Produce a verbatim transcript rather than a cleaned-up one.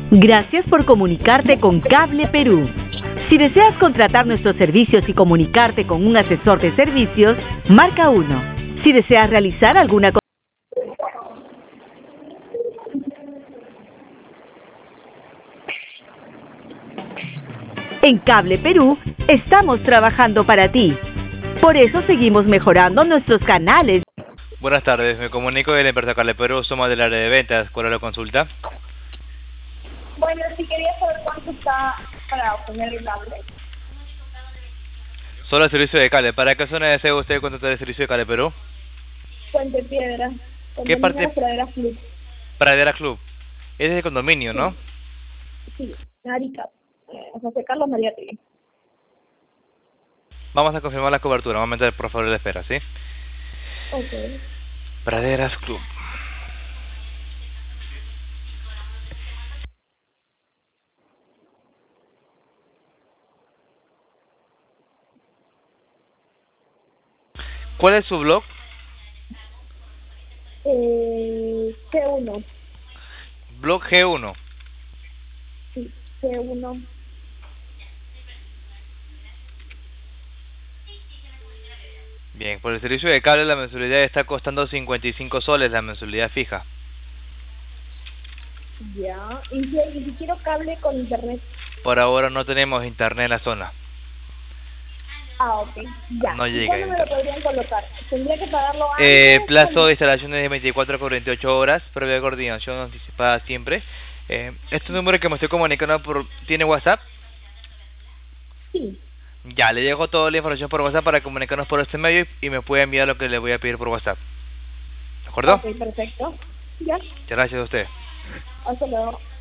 Gracias por comunicarte con Cable Perú. Si deseas contratar nuestros servicios y comunicarte con un asesor de servicios, marca uno. Si deseas realizar alguna co- En Cable Perú, estamos trabajando para ti. Por eso seguimos mejorando nuestros canales. Buenas tardes, me comunico de la empresa Cable Perú, somos del área de ventas. ¿Cuál es la consulta? Bueno, sí quería saber cuánto está para obtener el cable. Solo el servicio de cable. ¿Para qué zona desea usted contratar el servicio de Cable Perú? Puente Piedra. ¿Qué parte? Pradera Club. Pradera Club. Es de condominio, ¿no? Sí, Arica. Eh, José Carlos María Tigre. Vamos a confirmar la cobertura. Un momento, por favor, la espera, ¿sí? Ok. Praderas Club. ¿Cuál es su blog? Eh, G uno. Blog G uno. Sí, G uno. Bien, por el servicio de cable la mensualidad está costando cincuenta y cinco soles, la mensualidad fija. Ya. ¿Y si, y si quiero cable con internet? Por ahora no tenemos internet en la zona. Ah, ok. Ya. No ¿Y llega cuándo me lo internet. podrían colocar? ¿Tendría que pagarlo antes? Eh, plazo o- de instalación es de veinticuatro a cuarenta y ocho horas, previa coordinación anticipada siempre. Eh, este número que me estoy comunicando por, ¿tiene WhatsApp? Sí. Ya, le dejo toda la información por WhatsApp para comunicarnos por este medio y, y me puede enviar lo que le voy a pedir por WhatsApp. ¿De acuerdo? Ok, perfecto. Ya. Muchas gracias a usted. Hasta luego.